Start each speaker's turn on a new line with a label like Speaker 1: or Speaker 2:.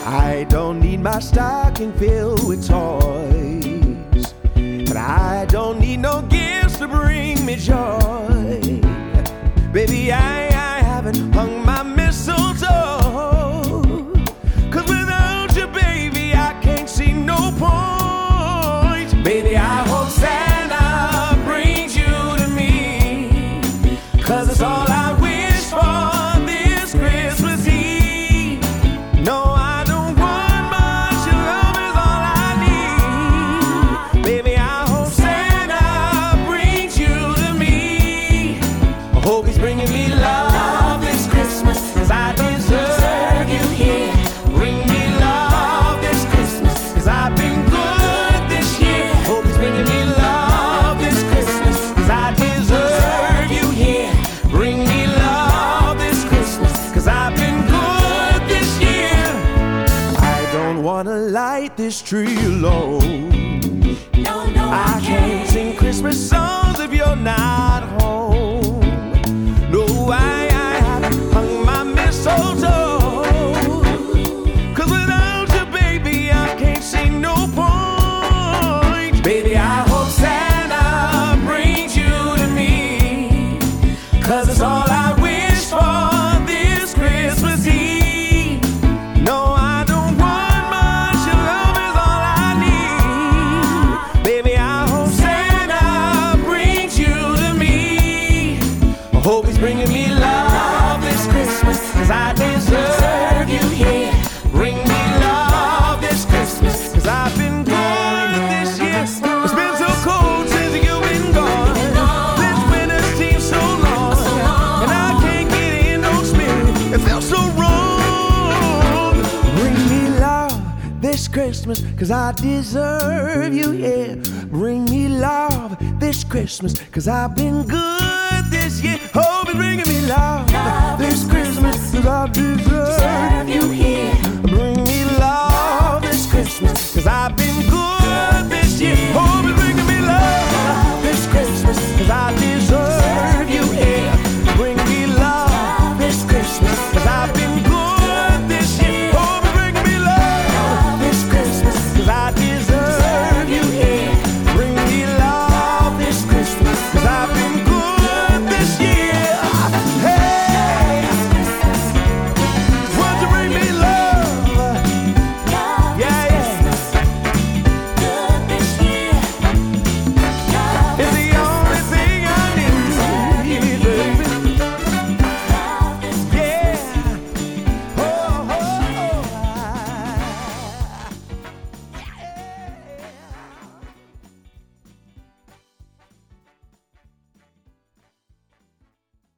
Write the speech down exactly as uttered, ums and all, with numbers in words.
Speaker 1: I don't need my stocking filled with toys, but I don't need no gifts to bring me joy. Baby, I, I haven't hung my mistletoe, 'cause without you, baby, I can't see no point. Baby, I hope Santa brings you to me, 'cause it's all I wish for this Christmas Eve. No, I don't want much, your love is all I need. Baby, I hope Santa brings you to me. I hope he's bringing me love this Christmas, 'cause I deserve you here. Bring me love this Christmas, 'cause I've been good this year. Hope he's bringing me love this Christmas, 'cause I deserve you here. Bring me love this Christmas, 'cause I've been good this year. I don't wanna light this tree alone.
Speaker 2: No, no,
Speaker 1: I can't sing Christmas songs if you're not home. No, I, I haven't hung my mistletoe, 'cause without you, baby, I can't see no point. Baby, I hope Santa brings you to me, 'cause it's all I wish for this Christmas Eve. No, I don't want much, your love is all I need. Baby, I hope Santa brings you to me. I hope he's bringing me love this Christmas, 'cause I deserve you here. Bring me love this Christmas, 'cause I've been good this year. It's been so cold since you've been gone. This winter seems so long, and I can't get in no spirit. It feels so wrong. Bring me love this Christmas, 'cause I deserve you here. Bring me love this Christmas, 'cause I've been good this year. Hope it's bringing me love this Christmas, 'cause I deserve you here. Bring me love this Christmas, 'cause I've been good this year.